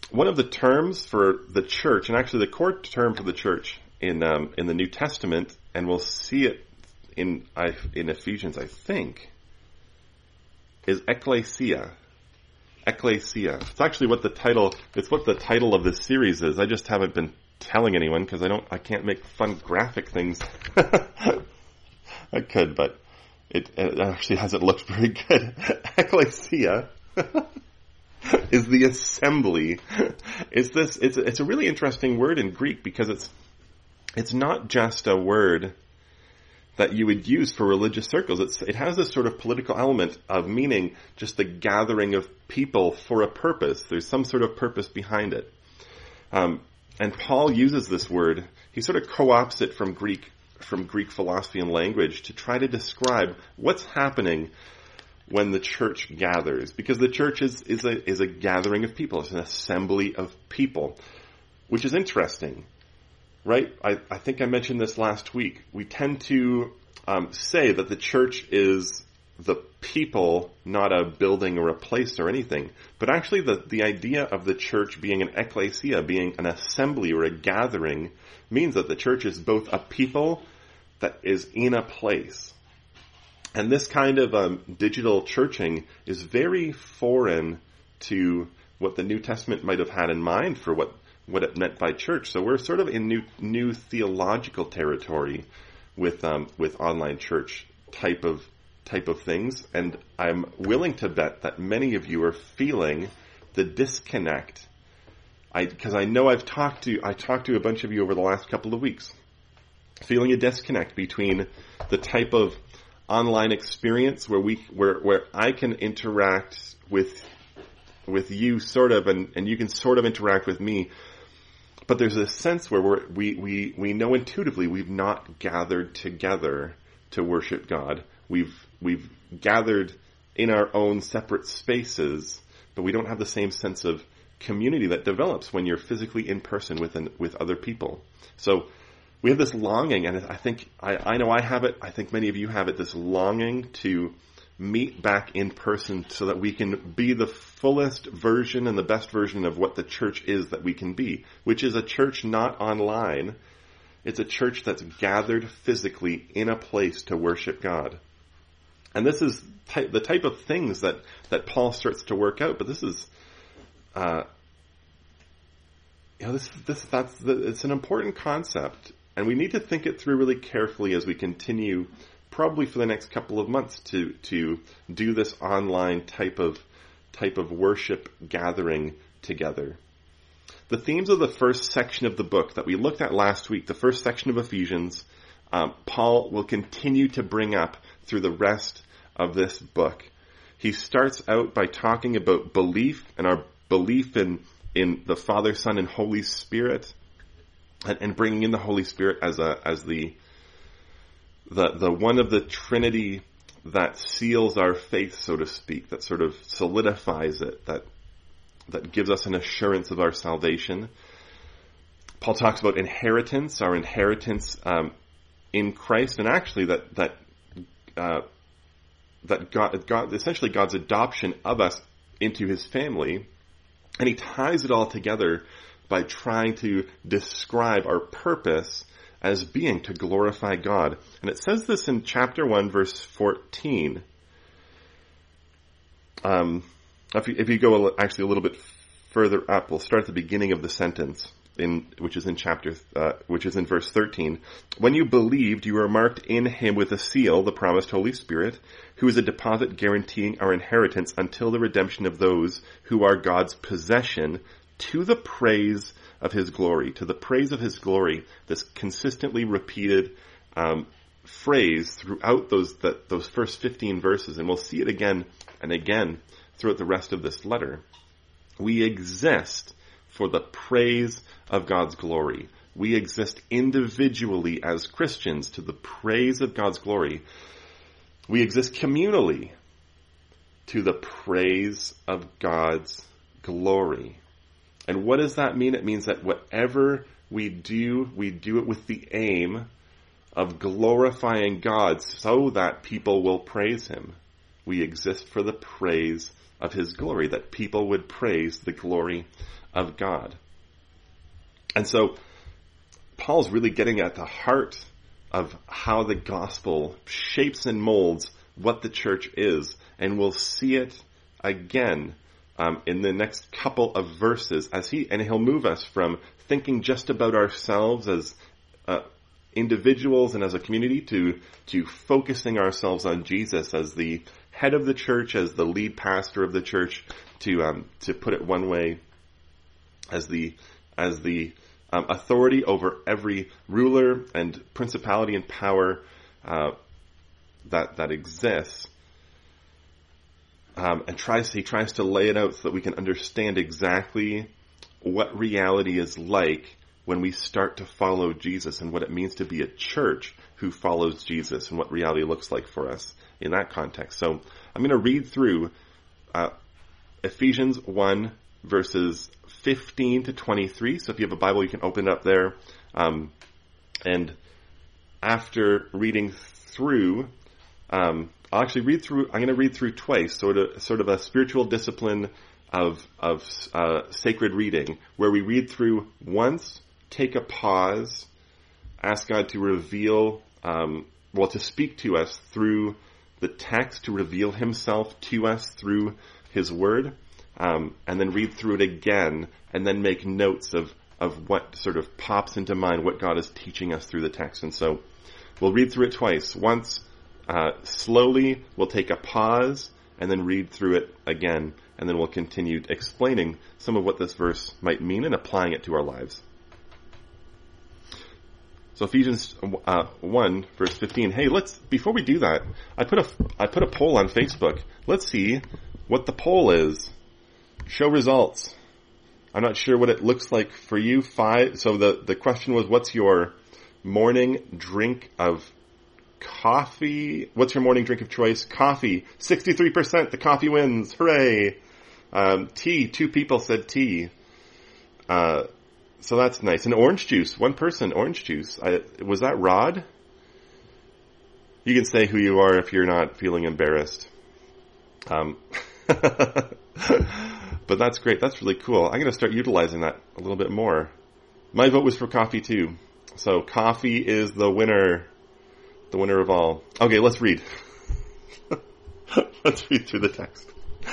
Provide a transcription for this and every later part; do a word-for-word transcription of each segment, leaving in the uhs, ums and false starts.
one of the terms for the church, and actually the core term for the church in um, in the New Testament, and we'll see it in in Ephesians, I think, is ecclesia. Ecclesia. It's actually what the title. It's what the title of this series is. I just haven't been telling anyone because I don't. I can't make fun graphic things. I could, but it, it actually hasn't looked very good. Ecclesia is the assembly. It's this. It's it's a really interesting word in Greek because it's it's not just a word that you would use for religious circles. It's, it has this sort of political element of meaning just the gathering of people for a purpose. There's some sort of purpose behind it. Um, and Paul uses this word. He sort of co-opts it from Greek, from Greek philosophy and language to try to describe what's happening when the church gathers. Because the church is, is a, is a gathering of people. It's an assembly of people, which is interesting. Right? I, I think I mentioned this last week. We tend to um, say that the church is the people, not a building or a place or anything. But actually the, the idea of the church being an ecclesia, being an assembly or a gathering, means that the church is both a people that is in a place. And this kind of um, digital churching is very foreign to what the New Testament might have had in mind for what what it meant by church. So we're sort of in new new theological territory with um, with online church type of type of things, and I'm willing to bet that many of you are feeling the disconnect. I because I know I've talked to I talked to a bunch of you over the last couple of weeks, feeling a disconnect between the type of online experience where we where where I can interact with with you sort of, and, and you can sort of interact with me. But there's a sense where we're, we, we, we know intuitively we've not gathered together to worship God. We've, we've gathered in our own separate spaces, but we don't have the same sense of community that develops when you're physically in person with an, with other people. So we have this longing, and I think, I, I know I have it, I think many of you have it, this longing to meet back in person so that we can be the fullest version and the best version of what the church is that we can be, which is a church not online. It's a church that's gathered physically in a place to worship God. And this is ty- the type of things that, that Paul starts to work out, but this is, uh, you know, this, this, that's the, it's an important concept, and we need to think it through really carefully as we continue probably for the next couple of months to, to do this online type of, type of worship gathering together. The themes of the first section of the book that we looked at last week, the first section of Ephesians, um, Paul will continue to bring up through the rest of this book. He starts out by talking about belief and our belief in, in the Father, Son, and Holy Spirit, and, and bringing in the Holy Spirit as a, as the, The, the one of the Trinity that seals our faith, so to speak, that sort of solidifies it, that that gives us an assurance of our salvation. Paul talks about inheritance, our inheritance um, in Christ, and actually that that uh, that God, God, essentially God's adoption of us into His family, and he ties it all together by trying to describe our purpose as being to glorify God. And it says this in chapter one, verse fourteen. Um, if you, if you go actually a little bit further up, we'll start at the beginning of the sentence, in which is in chapter, uh, which is in verse thirteen. When you believed, you were marked in Him with a seal, the promised Holy Spirit, who is a deposit guaranteeing our inheritance until the redemption of those who are God's possession, to the praise of His glory, to the praise of His glory, this consistently repeated um, phrase throughout those that, those first fifteen verses, and we'll see it again and again throughout the rest of this letter. We exist for the praise of God's glory. We exist individually as Christians to the praise of God's glory. We exist communally to the praise of God's glory. And what does that mean? It means that whatever we do, we do it with the aim of glorifying God so that people will praise Him. We exist for the praise of His glory, that people would praise the glory of God. And so Paul's really getting at the heart of how the gospel shapes and molds what the church is. And we'll see it again um, in the next couple of verses as he, and he'll move us from thinking just about ourselves as uh, individuals and as a community to, to focusing ourselves on Jesus as the head of the church, as the lead pastor of the church, to, um, to put it one way, as the, as the, Um, authority over every ruler and principality and power uh, that that exists, um, and tries he tries to lay it out so that we can understand exactly what reality is like when we start to follow Jesus, and what it means to be a church who follows Jesus, and what reality looks like for us in that context. So I'm going to read through uh, Ephesians one verses fifteen to twenty-three. So if you have a Bible, you can open it up there. Um, and after reading through, um, I'll actually read through, I'm going to read through twice, sort of, sort of a spiritual discipline of, of, uh, sacred reading, where we read through once, take a pause, ask God to reveal, um, well, to speak to us through the text, to reveal himself to us through his word. Um, and then read through it again, and then make notes of, of what sort of pops into mind, what God is teaching us through the text. And so we'll read through it twice. Once, uh, slowly, we'll take a pause, and then read through it again, and then we'll continue explaining some of what this verse might mean and applying it to our lives. So Ephesians uh, one, verse fifteen. Hey, let's, before we do that, I put a, I put a poll on Facebook. Let's see what the poll is. Show results. I'm not sure what it looks like for you. Five. So the, the question was, what's your morning drink of coffee? What's your morning drink of choice? Coffee. sixty-three percent. The coffee wins. Hooray. Um, tea. Two people said tea. Uh, so that's nice. And orange juice. One person, orange juice. I, was that Rod? You can say who you are if you're not feeling embarrassed. Um, But that's great. That's really cool. I'm going to start utilizing that a little bit more. My vote was for coffee too. So coffee is the winner. The winner of all. Okay, let's read. Let's read through the text.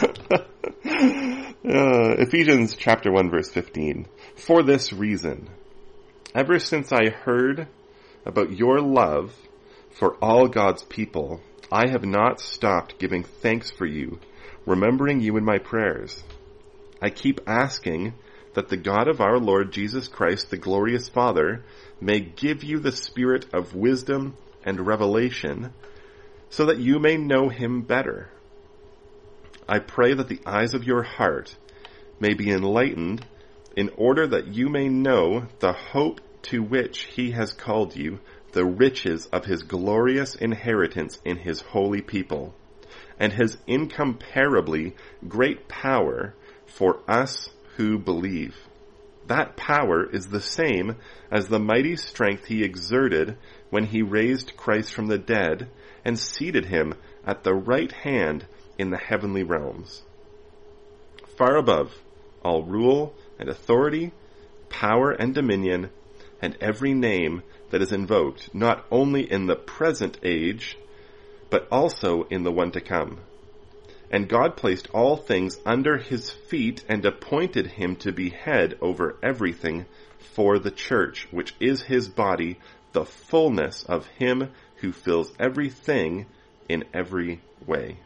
uh, Ephesians chapter one verse fifteen. For this reason, ever since I heard about your love for all God's people, I have not stopped giving thanks for you, remembering you in my prayers. I keep asking that the God of our Lord Jesus Christ, the glorious Father, may give you the spirit of wisdom and revelation so that you may know him better. I pray that the eyes of your heart may be enlightened in order that you may know the hope to which he has called you, the riches of his glorious inheritance in his holy people, and his incomparably great power for us who believe. That power is the same as the mighty strength he exerted when he raised Christ from the dead and seated him at the right hand in the heavenly realms, far above all rule and authority, power and dominion, and every name that is invoked, not only in the present age, but also in the one to come. And God placed all things under his feet and appointed him to be head over everything for the church, which is his body, the fullness of him who fills everything in every way.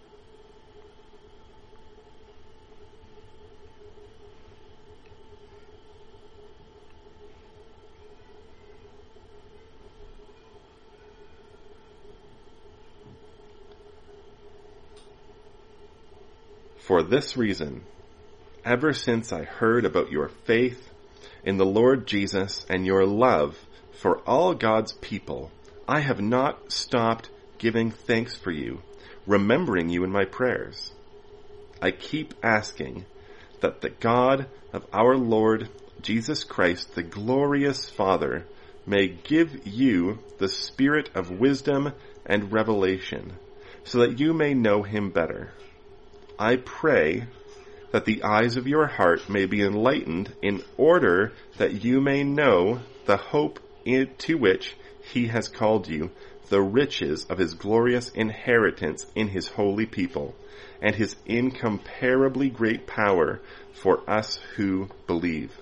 For this reason, ever since I heard about your faith in the Lord Jesus and your love for all God's people, I have not stopped giving thanks for you, remembering you in my prayers. I keep asking that the God of our Lord Jesus Christ, the glorious Father, may give you the spirit of wisdom and revelation, so that you may know him better. I pray that the eyes of your heart may be enlightened, in order that you may know the hope to which he has called you, the riches of his glorious inheritance in his holy people, and his incomparably great power for us who believe.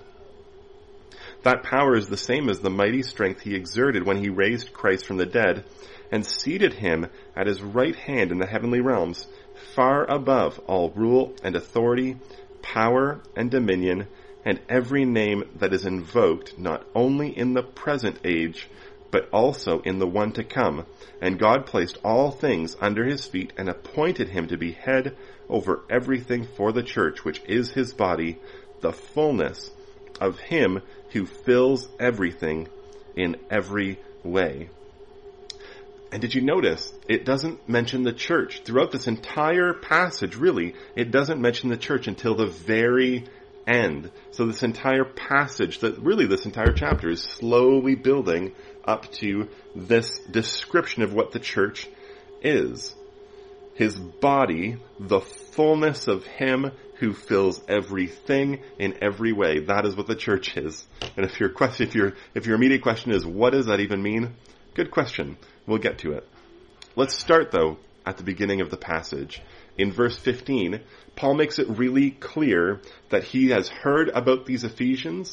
That power is the same as the mighty strength he exerted when he raised Christ from the dead and seated him at his right hand in the heavenly realms, far above all rule and authority, power and dominion, and every name that is invoked, not only in the present age, but also in the one to come. And God placed all things under his feet and appointed him to be head over everything for the church, which is his body, the fullness of him who fills everything in every way. And did you notice, it doesn't mention the church. Throughout this entire passage, really, it doesn't mention the church until the very end. So this entire passage, that really this entire chapter is slowly building up to this description of what the church is. His body, the fullness of him who fills everything in every way. That is what the church is. And if your question, if your, if your immediate question is, what does that even mean? Good question. We'll get to it. Let's start, though, at the beginning of the passage. In verse fifteen, Paul makes it really clear that he has heard about these Ephesians,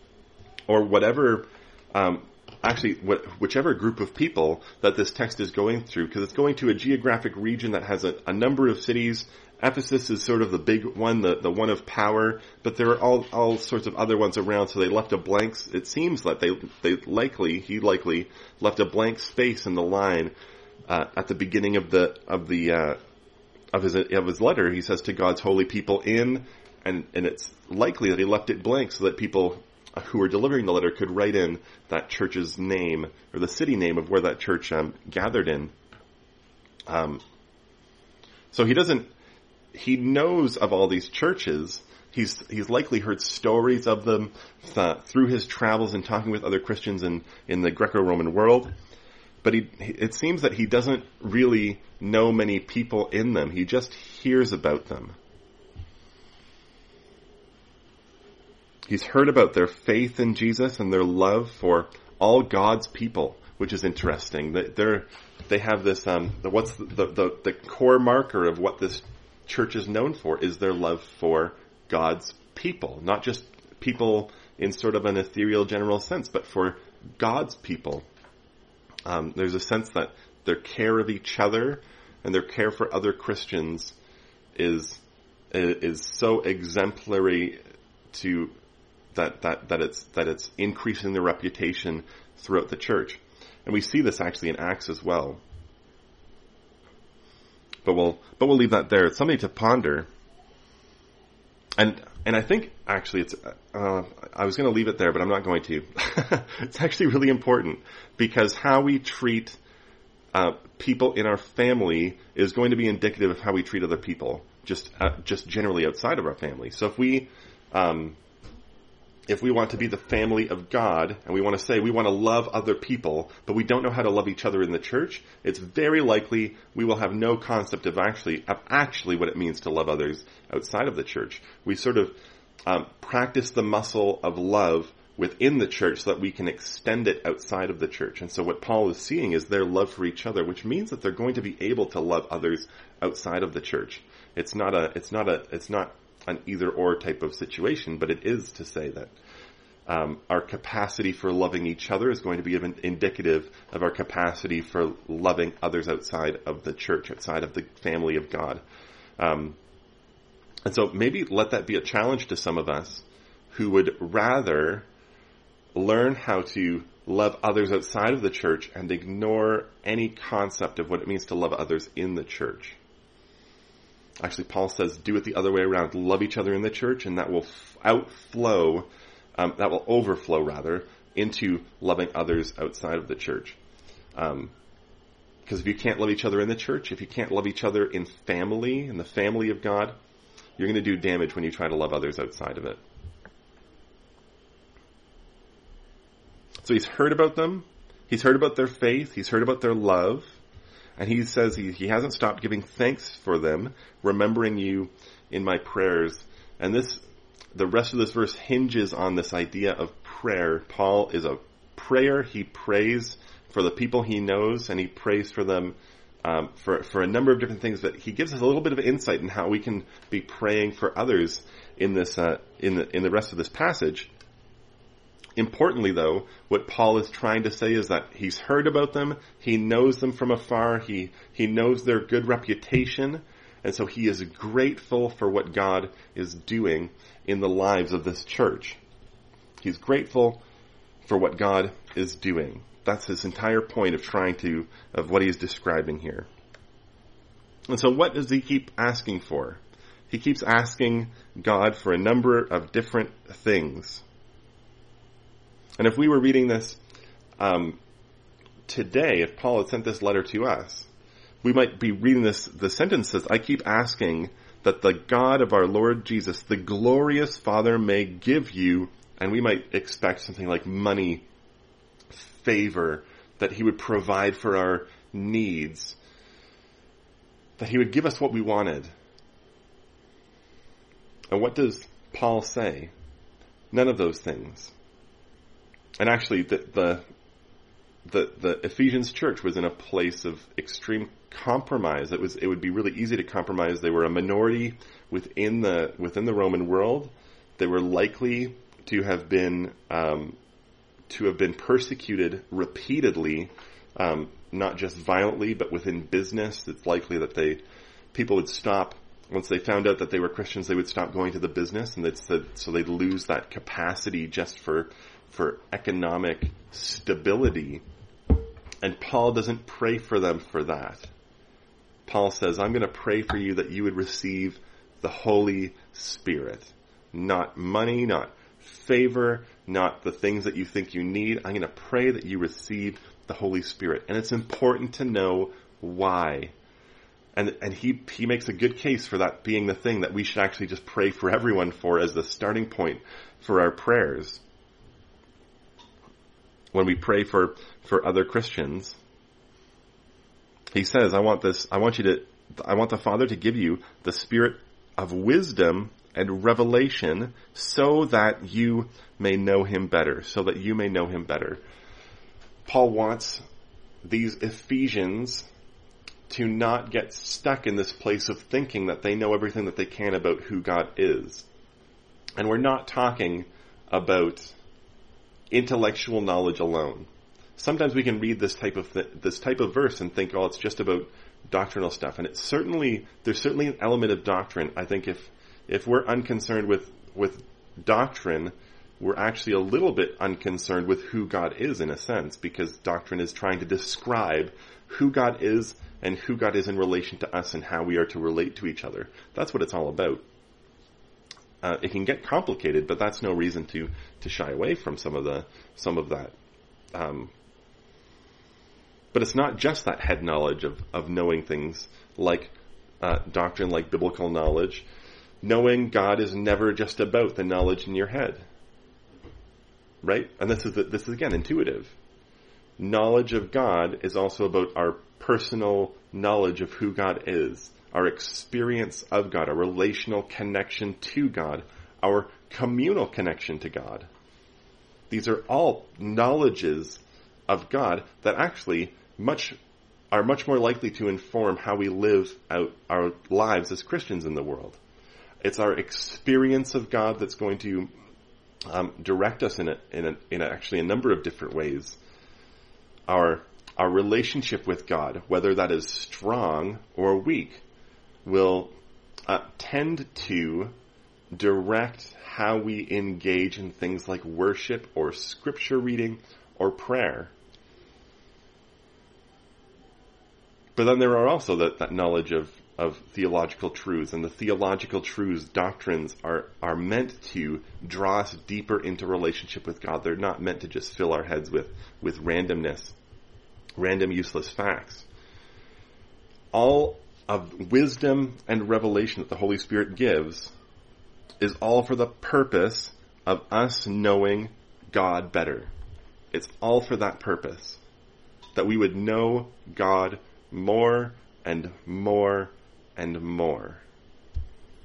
or whatever, um, actually, wh- whichever group of people that this text is going through, because it's going to a geographic region that has a, a number of cities. Ephesus is sort of the big one, the, the one of power, but there are all, all sorts of other ones around, so they left a blank, it seems like they, they likely, he likely left a blank space in the line, uh, at the beginning of the, of the, uh, of his, of his letter. He says to God's holy people in, and, and it's likely that he left it blank so that people who were delivering the letter could write in that church's name, or the city name of where that church, um, gathered in. Um, so he doesn't, He knows of all these churches. He's he's likely heard stories of them uh, through his travels and talking with other Christians in, in the Greco-Roman world. But he, it seems that he doesn't really know many people in them. He just hears about them. He's heard about their faith in Jesus and their love for all God's people, which is interesting. They're, they have this, um, what's the, the, the, the core marker of what this church is known for is their love for God's people, not just people in sort of an ethereal general sense, but for God's people. Um, there's a sense that their care of each other and their care for other Christians is is so exemplary to that that that it's that it's increasing their reputation throughout the church, and we see this actually in Acts as well. But we'll, but we'll leave that there. It's something to ponder. And, and I think actually it's, uh, I was going to leave it there, but I'm not going to. It's actually really important because how we treat, uh, people in our family is going to be indicative of how we treat other people, just, uh, just generally outside of our family. So if we, um, if we want to be the family of God, and we want to say we want to love other people, but we don't know how to love each other in the church, it's very likely we will have no concept of actually of actually what it means to love others outside of the church. We sort of um, practice the muscle of love within the church so that we can extend it outside of the church. And so what Paul is seeing is their love for each other, which means that they're going to be able to love others outside of the church. It's not a, it's not a, it's not an either-or type of situation, but it is to say that um, our capacity for loving each other is going to be indicative of our capacity for loving others outside of the church, outside of the family of God. Um, and so maybe let that be a challenge to some of us who would rather learn how to love others outside of the church and ignore any concept of what it means to love others in the church. Actually, Paul says, do it the other way around. Love each other in the church, and that will f- outflow, um, that will overflow, rather, into loving others outside of the church. Um, because if you can't love each other in the church, if you can't love each other in family, in the family of God, you're going to do damage when you try to love others outside of it. So he's heard about them. He's heard about their faith. He's heard about their love. And he says he, he hasn't stopped giving thanks for them, remembering you in my prayers And this, the rest of this verse hinges on this idea of prayer. Paul is a prayer. He prays for the people he knows, and he prays for them um, for, for a number of different things. But he gives us a little bit of insight in how we can be praying for others in this, uh, in the, in the rest of this passage. Importantly, though, what Paul is trying to say is that he's heard about them, he knows them from afar, he, he knows their good reputation, and so he is grateful for what God is doing in the lives of this church. He's grateful for what God is doing. That's his entire point of trying to, of what he's describing here. And so what does he keep asking for? He keeps asking God for a number of different things. And if we were reading this um, today, if Paul had sent this letter to us, we might be reading this, the sentence says, I keep asking that the God of our Lord Jesus, the glorious Father, may give you, and we might expect something like money, favor, that he would provide for our needs, that he would give us what we wanted. And what does Paul say? None of those things. And actually, the, the the the Ephesians church was in a place of extreme compromise. It was it would be really easy to compromise. They were a minority within the within the Roman world. They were likely to have been um, to have been persecuted repeatedly, um, not just violently, but within business. It's likely that they people would stop. Once they found out that they were Christians, they would stop going to the business, and they'd, so they'd lose that capacity just for for economic stability. And Paul doesn't pray for them for that. Paul says, I'm going to pray for you that you would receive the Holy Spirit. Not money, not favor, not the things that you think you need. I'm going to pray that you receive the Holy Spirit. And it's important to know why. And and he he makes a good case for that being the thing that we should actually just pray for everyone for as the starting point for our prayers. When we pray for, for other Christians, he says, I want this, I want you to, I want the Father to give you the spirit of wisdom and revelation so that you may know him better, so that you may know him better. Paul wants these Ephesians to not get stuck in this place of thinking that they know everything that they can about who God is. And we're not talking about intellectual knowledge alone. Sometimes we can read this type of th- this type of verse and think, oh, it's just about doctrinal stuff. And it's certainly, there's certainly an element of doctrine. I think if if we're unconcerned with, with doctrine, we're actually a little bit unconcerned with who God is in a sense, because doctrine is trying to describe who God is and who God is in relation to us and how we are to relate to each other. That's what it's all about. Uh, it can get complicated, but that's no reason to, to shy away from some of the some of that. Um, but it's not just that head knowledge of, of knowing things like uh, doctrine, like biblical knowledge. Knowing God is never just about the knowledge in your head, right? And this is the, this is again intuitive. Knowledge of God is also about our personal knowledge of who God is. Our experience of God, our relational connection to God, our communal connection to God. These are all knowledges of God that actually much are much more likely to inform how we live out our lives as Christians in the world. It's our experience of God that's going to um, direct us in a, in a, in a, actually a number of different ways. Our our relationship with God, whether that is strong or weak, will uh, tend to direct how we engage in things like worship or scripture reading or prayer. But then there are also that, that knowledge of, of theological truths, and the theological truths, doctrines, are, are meant to draw us deeper into relationship with God. They're not meant to just fill our heads with, with randomness, random useless facts. All of wisdom and revelation that the Holy Spirit gives is all for the purpose of us knowing God better. It's all for that purpose. That we would know God more and more and more.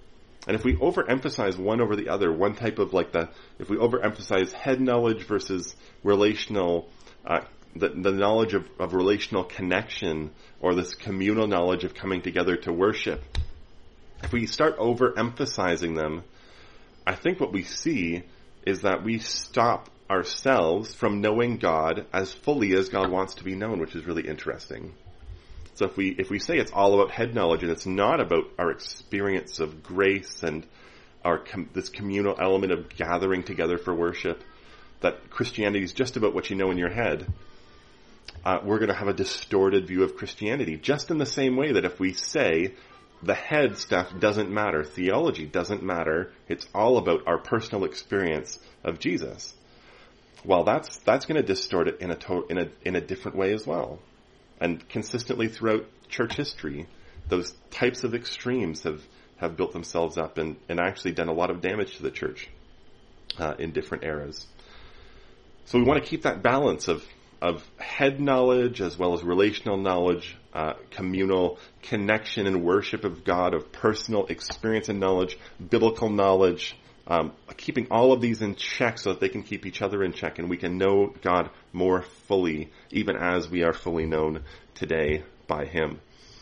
And if we overemphasize one over the other, one type of like the, if we overemphasize head knowledge versus relational, uh, the, the knowledge of, of relational connection, or this communal knowledge of coming together to worship, if we start overemphasizing them, I think what we see is that we stop ourselves from knowing God as fully as God wants to be known, which is really interesting. So if we if we say it's all about head knowledge and it's not about our experience of grace and our com- this communal element of gathering together for worship, that Christianity is just about what you know in your head, uh, we're going to have a distorted view of Christianity. Just in the same way that if we say the head stuff doesn't matter, theology doesn't matter, it's all about our personal experience of Jesus. Well, that's that's going to distort it in a to- in a in a different way as well. And consistently throughout church history, those types of extremes have, have built themselves up and, and actually done a lot of damage to the church uh, in different eras. So we want to keep that balance of, of head knowledge as well as relational knowledge, uh, communal connection and worship of God, of personal experience and knowledge, biblical knowledge, Um, keeping all of these in check so that they can keep each other in check and we can know God more fully, even as we are fully known today by Him.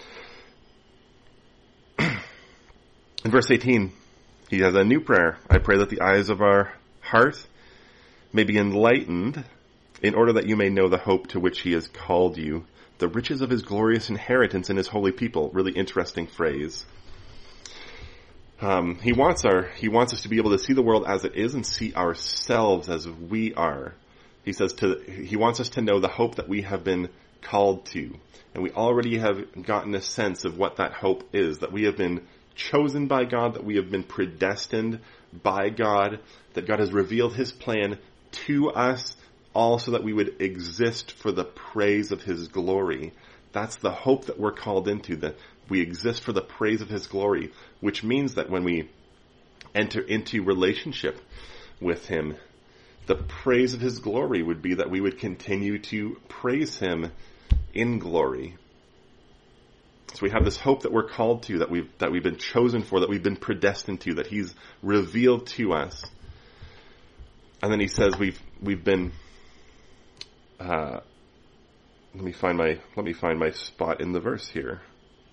In verse eighteen, he has a new prayer. I pray that the eyes of our heart may be enlightened in order that you may know the hope to which He has called you, the riches of His glorious inheritance in His holy people. Really interesting phrase. Um, he wants our, he wants us to be able to see the world as it is and see ourselves as we are. He says to, he wants us to know the hope that we have been called to. And we already have gotten a sense of what that hope is, that we have been chosen by God, that we have been predestined by God, that God has revealed His plan to us, all so that we would exist for the praise of His glory. That's the hope that we're called into, that we exist for the praise of His glory, which means that when we enter into relationship with Him, the praise of His glory would be that we would continue to praise Him in glory. So we have this hope that we're called to, that we've, that we've been chosen for, that we've been predestined to, that He's revealed to us. And then he says we've, we've been, uh, let me find my, let me find my spot in the verse here.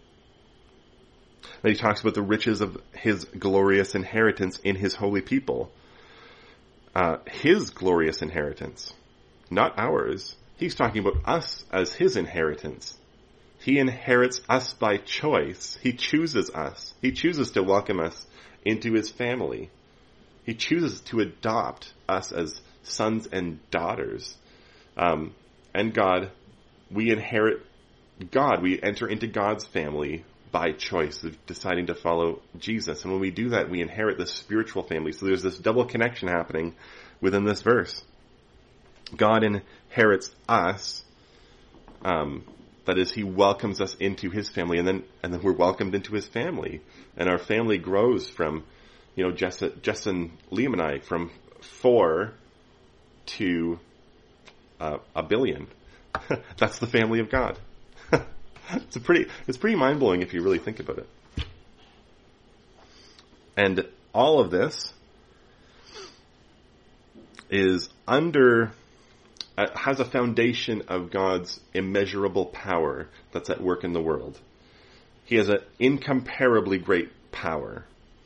Then he talks about the riches of His glorious inheritance in His holy people. Uh, His glorious inheritance, not ours. He's talking about us as His inheritance. He inherits us by choice. He chooses us. He chooses to welcome us into His family. He chooses to adopt us as sons and daughters. Um, and God, we inherit God. We enter into God's family by choice of deciding to follow Jesus. And when we do that, we inherit this spiritual family. So there's this double connection happening within this verse. God inherits us, um, that is, He welcomes us into His family, and then and then we're welcomed into His family. And our family grows from, you know, Jess, Jess and Liam and I, from four to uh, a billion. That's the family of God. It's a pretty, it's pretty mind-blowing if you really think about it. And all of this is under, uh, has a foundation of God's immeasurable power that's at work in the world. He has an incomparably great power.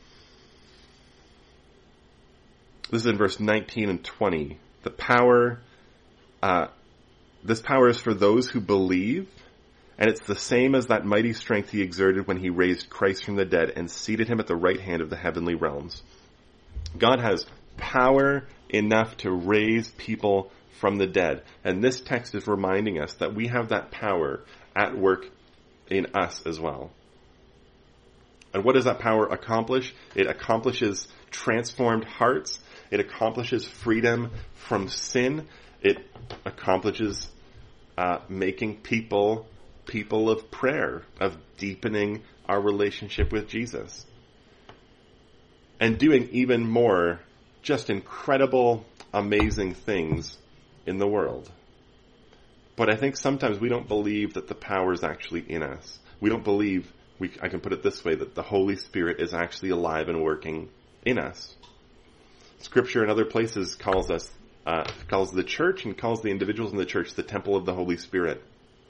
This is in verse nineteen and twenty. The power, uh, this power is for those who believe, and it's the same as that mighty strength He exerted when He raised Christ from the dead and seated Him at the right hand of the heavenly realms. God has power enough to raise people from the dead. And this text is reminding us that we have that power at work in us as well. And what does that power accomplish? It accomplishes transformed hearts. It accomplishes freedom from sin. It accomplishes uh, making people people of prayer, of deepening our relationship with Jesus. And doing even more just incredible, amazing things in the world. But I think sometimes we don't believe that the power is actually in us. We don't believe we, I can put it this way, that the Holy Spirit is actually alive and working in us. Scripture in other places calls us, uh, calls the church and calls the individuals in the church the temple of the Holy Spirit.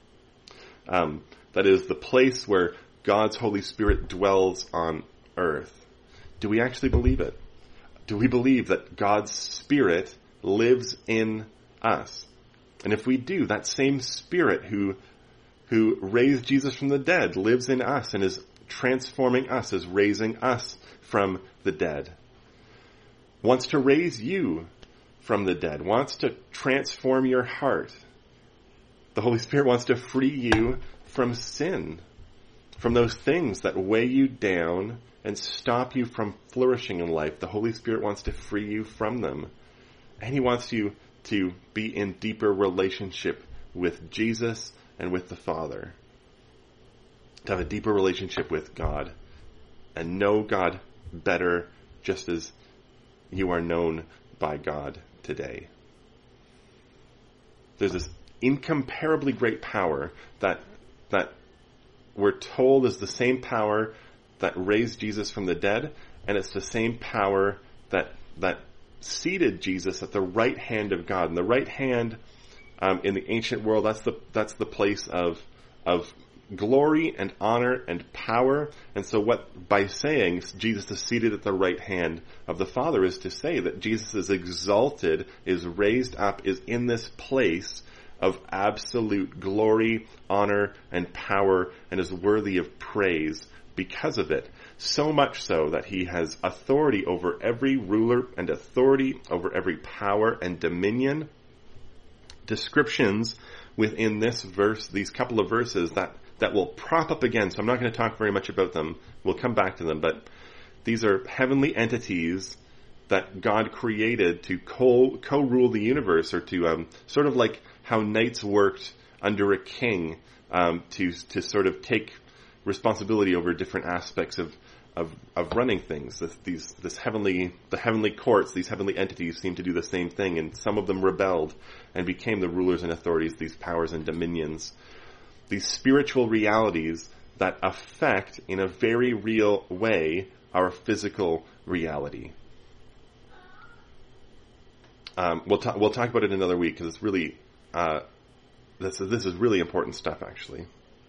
Um, that is the place where God's Holy Spirit dwells on earth. Do we actually believe it? Do we believe that God's Spirit lives in us? And if we do, that same Spirit who who raised Jesus from the dead lives in us and is transforming us, is raising us from the dead. Wants to raise you from the dead, wants to transform your heart. The Holy Spirit wants to free you from sin, from those things that weigh you down and stop you from flourishing in life. The Holy Spirit wants to free you from them. And He wants you to be in deeper relationship with Jesus and with the Father. To have a deeper relationship with God and know God better, just as you are known by God today. There's this incomparably great power that that we're told is the same power that raised Jesus from the dead, and it's the same power that that seated Jesus at the right hand of God. And the right hand um, in the ancient world, that's the that's the place of of glory and honor and power. And so what, by saying Jesus is seated at the right hand of the Father, is to say that Jesus is exalted, is raised up, is in this place of absolute glory, honor, and power, and is worthy of praise because of it. So much so that He has authority over every ruler and authority over every power and dominion. Descriptions within this verse, these couple of verses that that will prop up again, so I'm not going to talk very much about them. We'll come back to them, but these are heavenly entities that God created to co- co-rule the universe, or to um, sort of like how knights worked under a king, um, to to sort of take responsibility over different aspects of of, of running things. This, these this heavenly the heavenly courts, these heavenly entities seem to do the same thing, and some of them rebelled and became the rulers and authorities, these powers and dominions. These spiritual realities that affect in a very real way our physical reality. Um, we'll talk. We'll talk about it another week, because it's really uh, this is this is really important stuff, actually.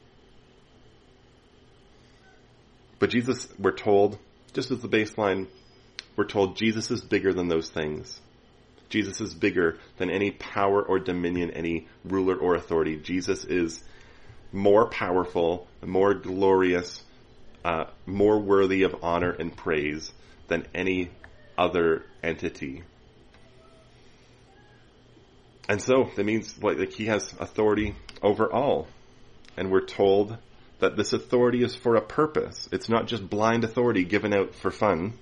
But Jesus, we're told, just as the baseline, we're told Jesus is bigger than those things. Jesus is bigger than any power or dominion, any ruler or authority. Jesus is more powerful, more glorious, uh, more worthy of honor and praise than any other entity. And so that means like, like He has authority over all. And we're told that this authority is for a purpose. It's not just blind authority given out for fun.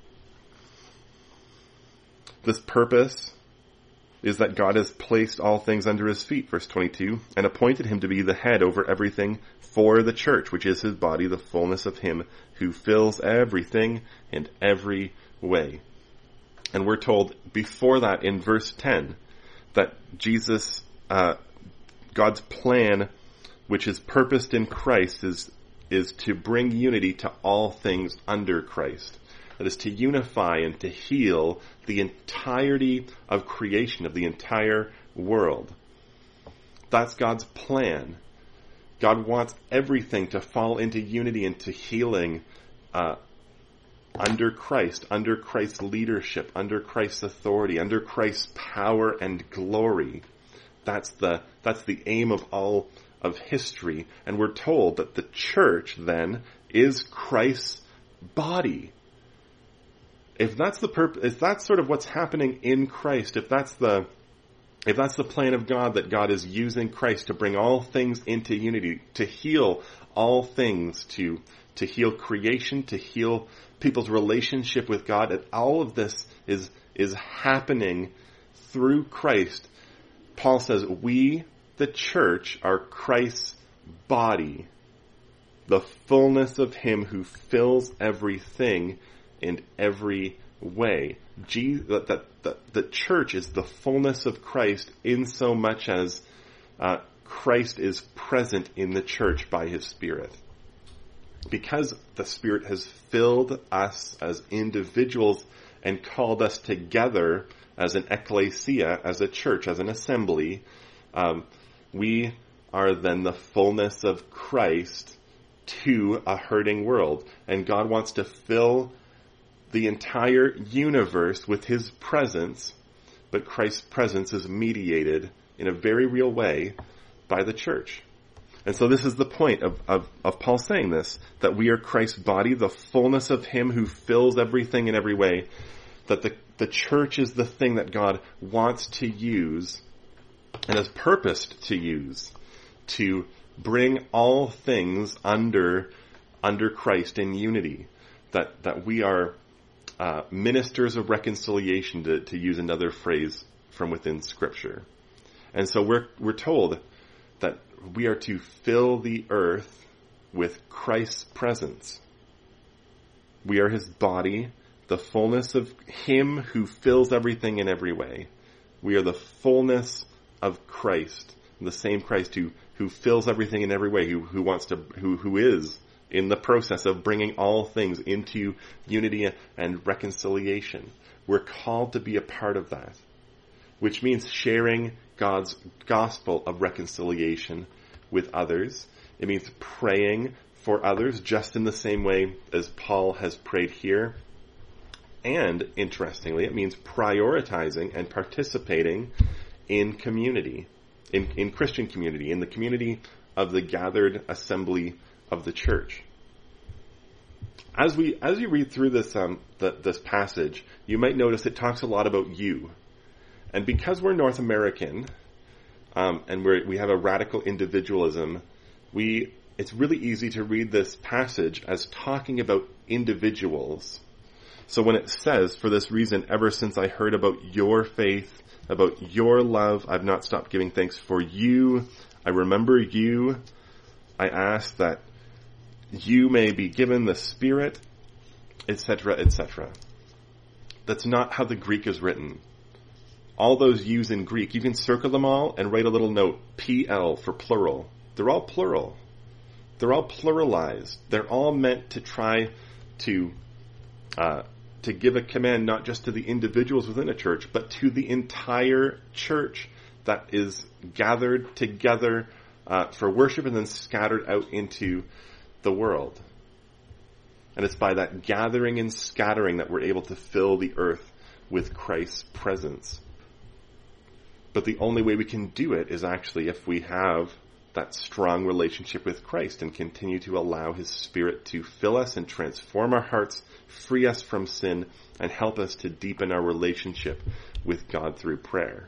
This purpose is that God has placed all things under His feet, verse twenty-two, and appointed Him to be the head over everything for the church, which is His body, the fullness of Him who fills everything in every way. And we're told before that in verse ten that Jesus, uh, God's plan, which is purposed in Christ, is is to bring unity to all things under Christ. That is to unify and to heal the entirety of creation, of the entire world. That's God's plan. God wants everything to fall into unity and to healing uh, under Christ, under Christ's leadership, under Christ's authority, under Christ's power and glory. That's the that's the aim of all of history. And we're told that the church then is Christ's body. If that's the purpose, if that's sort of what's happening in Christ, if that's the if that's the plan of God, that God is using Christ to bring all things into unity, to heal all things, to to heal creation, to heal people's relationship with God, and all of this is is happening through Christ. Paul says, we, the church, are Christ's body, the fullness of Him who fills everything in every way. Jesus, that, that, that the church is the fullness of Christ, in so much as uh, Christ is present in the church by His Spirit. because the Spirit has filled us as individuals and called us together as an ecclesia, as a church, as an assembly, um, we are then the fullness of Christ to a hurting world. And God wants to fill the entire universe with his presence, but Christ's presence is mediated in a very real way by the church. And so this is the point of, of, of Paul saying this, that we are Christ's body, the fullness of him who fills everything in every way, that the, the church is the thing that God wants to use and has purposed to use to bring all things under under Christ in unity. That that we are uh, ministers of reconciliation, to, to use another phrase from within Scripture. And so we're we're told that we are to fill the earth with Christ's presence. We are his body, the fullness of him who fills everything in every way. We are the fullness of Christ, the same Christ who, who fills everything in every way, who, who wants to, who, who is in the process of bringing all things into unity and reconciliation. We're called to be a part of that, which means sharing God's gospel of reconciliation with others. It means praying for others just in the same way as Paul has prayed here. And, interestingly, it means prioritizing and participating in community, in, in Christian community, in the community of the gathered assembly of the church. As we as you read through this um the, this passage, you might notice it talks a lot about you. And because we're North American, um, and we we have a radical individualism, we it's really easy to read this passage as talking about individuals. So when it says, for this reason, ever since I heard about your faith, about your love, I've not stopped giving thanks for you. I remember you. I ask that you may be given the Spirit, et cetera, et cetera. That's not how the Greek is written. All those yous in Greek, you can circle them all and write a little note, P L for plural. They're all plural. They're all pluralized. They're all meant to try to uh, to give a command not just to the individuals within a church, but to the entire church that is gathered together uh, for worship and then scattered out into the world. And it's by that gathering and scattering that we're able to fill the earth with Christ's presence. But the only way we can do it is actually if we have that strong relationship with Christ and continue to allow his Spirit to fill us and transform our hearts, free us from sin, and help us to deepen our relationship with God through prayer.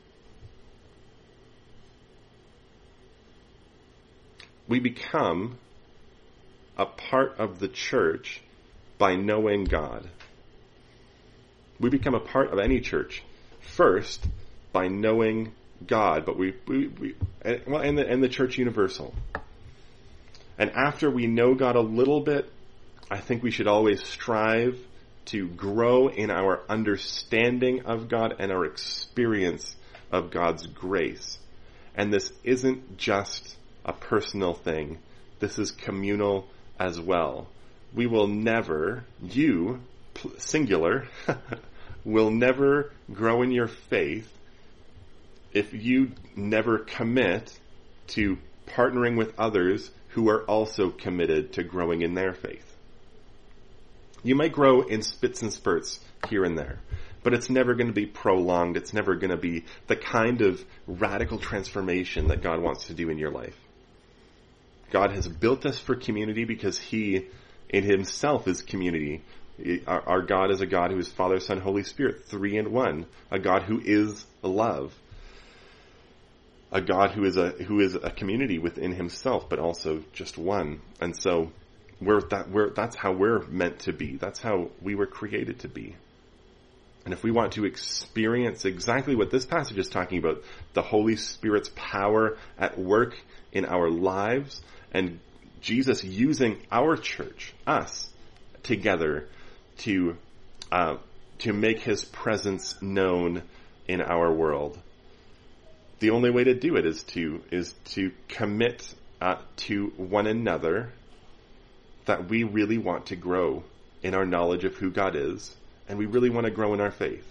We become a part of the church by knowing God. We become a part of any church first by knowing God, but we, we, we well, and the, and the church universal. And after we know God a little bit, I think we should always strive to grow in our understanding of God and our experience of God's grace. And this isn't just a personal thing. This is communal as well. We will never, you, singular, will never grow in your faith if you never commit to partnering with others who are also committed to growing in their faith. You might grow in spits and spurts here and there, but it's never going to be prolonged. It's never going to be the kind of radical transformation that God wants to do in your life. God has built us for community because he in himself is community. Our, our God is a God who is Father, Son, Holy Spirit, three in one. A God who is love. A God who is a who is a community within himself, but also just one. And so we're that we're that's how we're meant to be. That's how we were created to be. And if we want to experience exactly what this passage is talking about, the Holy Spirit's power at work in our lives, and Jesus using our church, us, together to uh, to make his presence known in our world. The only way to do it is to is to commit uh, to one another that we really want to grow in our knowledge of who God is, and we really want to grow in our faith.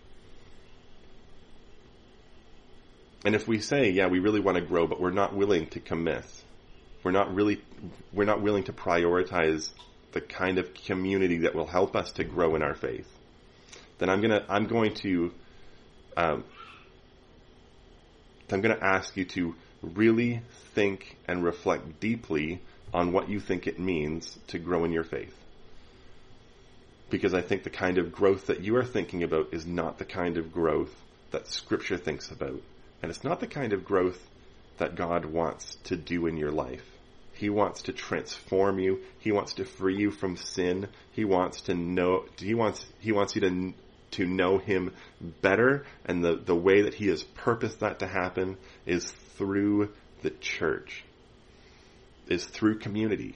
And if we say, yeah, we really want to grow, but we're not willing to commit, we're not really, we're not willing to prioritize the kind of community that will help us to grow in our faith, then I'm gonna, I'm going to, um, I'm going to ask you to really think and reflect deeply on what you think it means to grow in your faith. Because I think the kind of growth that you are thinking about is not the kind of growth that Scripture thinks about. And it's not the kind of growth that God wants to do in your life. He wants to transform you. He wants to free you from sin. He wants to know, he wants, he wants you to, to know Him better. And the, the way that He has purposed that to happen is through the church, is through community.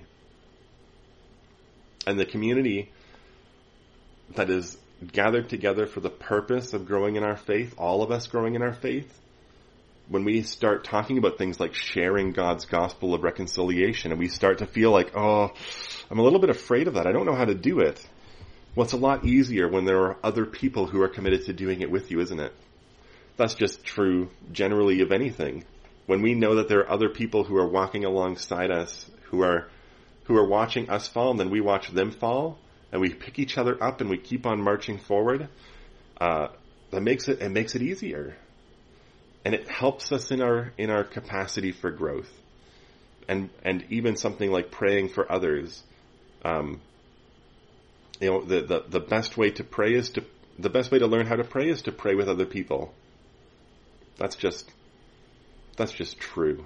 And the community that is gathered together for the purpose of growing in our faith, all of us growing in our faith, when we start talking about things like sharing God's gospel of reconciliation, and we start to feel like, oh, I'm a little bit afraid of that. I don't know how to do it. Well, it's a lot easier when there are other people who are committed to doing it with you, isn't it? That's just true generally of anything. When we know that there are other people who are walking alongside us, who are who are watching us fall, and then we watch them fall, and we pick each other up and we keep on marching forward, uh, that makes it it makes it easier. And it helps us in our in our capacity for growth. And and even something like praying for others. Um, you know, the, the, the best way to pray is to the best way to learn how to pray is to pray with other people. That's just that's just true.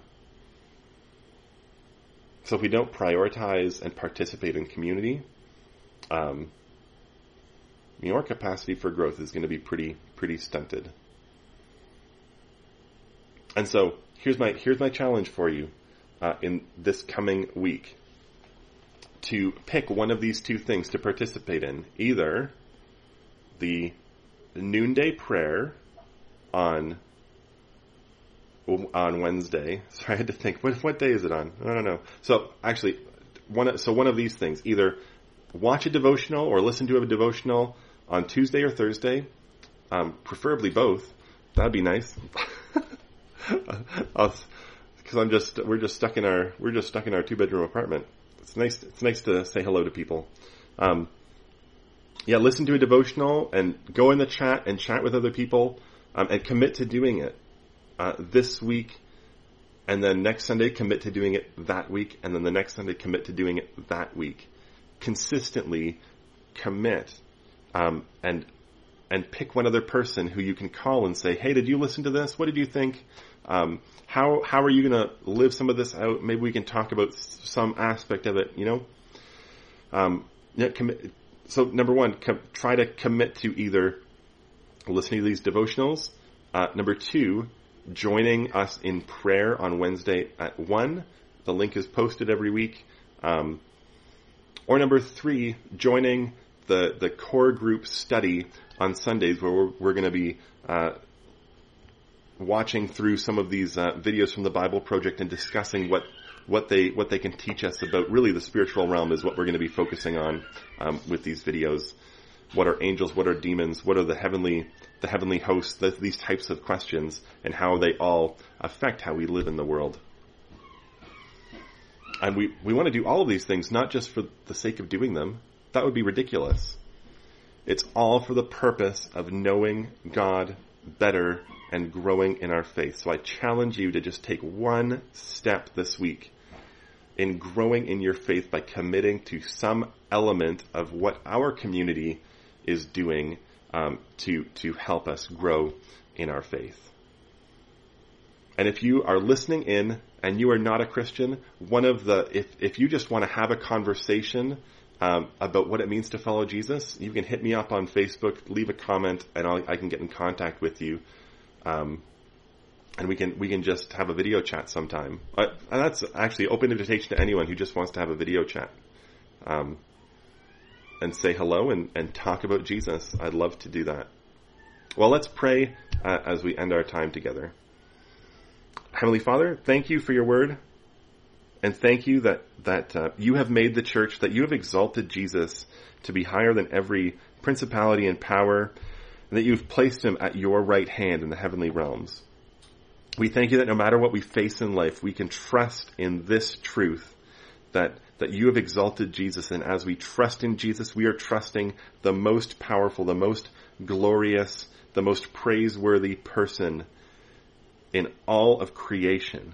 So if we don't prioritize and participate in community, um, you know, our capacity for growth is going to be pretty pretty stunted. And so here's my here's my challenge for you uh, in this coming week, to pick one of these two things to participate in. Either the noonday prayer on on Wednesday. Sorry, I had to think. What what day is it on? I don't know. So actually, one so one of these things. Either watch a devotional or listen to a devotional on Tuesday or Thursday. Um, preferably both. That'd be nice. Because I'm just we're just stuck in our we're just stuck in our two bedroom apartment. It's nice it's nice to say hello to people. Um, yeah, listen to a devotional and go in the chat and chat with other people, um, and commit to doing it uh, this week, and then next Sunday commit to doing it that week, and then the next Sunday commit to doing it that week. Consistently commit, um, and and pick one other person who you can call and say, hey, did you listen to this? What did you think? Um, how, how are you going to live some of this out? Maybe we can talk about some aspect of it, you know? Um, yeah, commit, so number one, com- try to commit to either listening to these devotionals. Uh, number two, joining us in prayer on Wednesday at one. The link is posted every week. Um, or number three, joining the, the core group study on Sundays, where we're, we're going to be uh, watching through some of these uh, videos from the Bible Project and discussing what what they what they can teach us about really the spiritual realm is what we're going to be focusing on um, with these videos. What are angels? What are demons? What are the heavenly the heavenly hosts? The, these types of questions and how they all affect how we live in the world. And we, we want to do all of these things not just for the sake of doing them. That would be ridiculous. It's all for the purpose of knowing God better and growing in our faith. So I challenge you to just take one step this week in growing in your faith by committing to some element of what our community is doing um, to to help us grow in our faith. And if you are listening in and you are not a Christian, one of the if if you just want to have a conversation Um, about what it means to follow Jesus, you can hit me up on Facebook, leave a comment, and I'll, I can get in contact with you, um, and we can we can just have a video chat sometime. Uh, and that's actually an open invitation to anyone who just wants to have a video chat, um, and say hello and, and talk about Jesus. I'd love to do that. Well, let's pray uh, as we end our time together. Heavenly Father, thank you for your word. And thank you that, that uh, you have made the church, that you have exalted Jesus to be higher than every principality and power, and that you've placed him at your right hand in the heavenly realms. We thank you that no matter what we face in life, we can trust in this truth, that, that you have exalted Jesus, and as we trust in Jesus, we are trusting the most powerful, the most glorious, the most praiseworthy person in all of creation,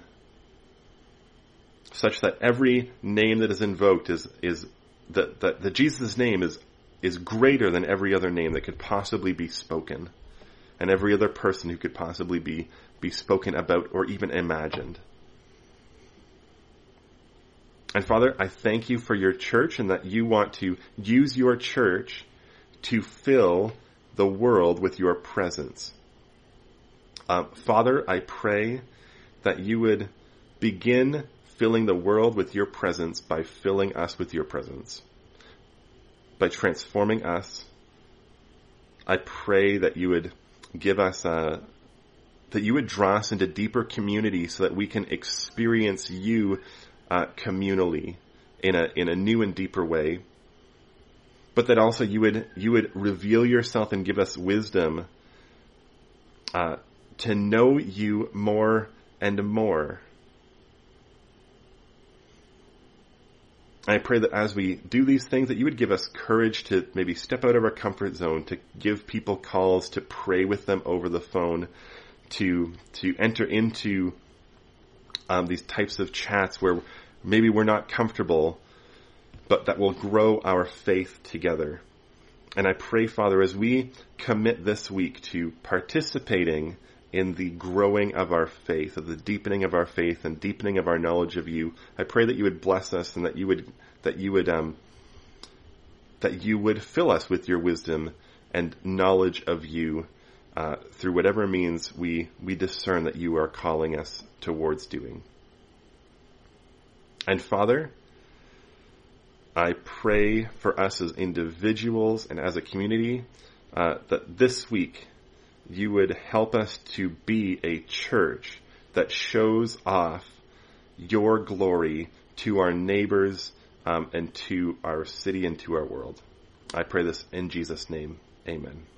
such that every name that is invoked is, is that, that, that Jesus' name is, is greater than every other name that could possibly be spoken, and every other person who could possibly be, be spoken about or even imagined. And Father, I thank you for your church, and that you want to use your church to fill the world with your presence. Uh, Father, I pray that you would begin filling the world with your presence by filling us with your presence, by transforming us. I pray that you would give us a, that you would draw us into deeper community so that we can experience you uh, communally in a in a new and deeper way. But that also you would you would reveal yourself and give us wisdom uh, to know you more and more. I pray that as we do these things, that you would give us courage to maybe step out of our comfort zone, to give people calls, to pray with them over the phone, to to enter into um, these types of chats where maybe we're not comfortable, but that will grow our faith together. And I pray, Father, as we commit this week to participating in the growing of our faith, of the deepening of our faith and deepening of our knowledge of you, I pray that you would bless us, and that you would that you would um, that you would fill us with your wisdom and knowledge of you uh, through whatever means we we discern that you are calling us towards doing. And Father, I pray for us as individuals and as a community uh, that this week you would help us to be a church that shows off your glory to our neighbors um, and to our city and to our world. I pray this in Jesus' name. Amen.